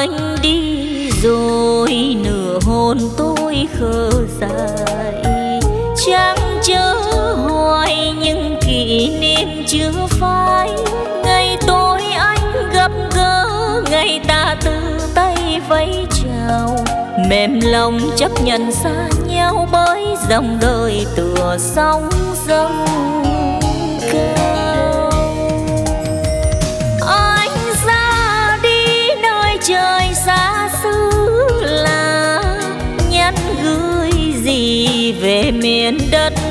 anh đi rồi, nửa hồn tôi khờ dại. Chẳng chớ hoài nhưng kỷ niệm chưa phai. Ngày tôi anh gặp gỡ, ngày ta từ tay vẫy chào. Mềm lòng chấp nhận xa nhau bởi dòng đời tựa sóng dâng cao. Anh ra đi nơi trời xa xứ là nhắn gửi gì về miền đất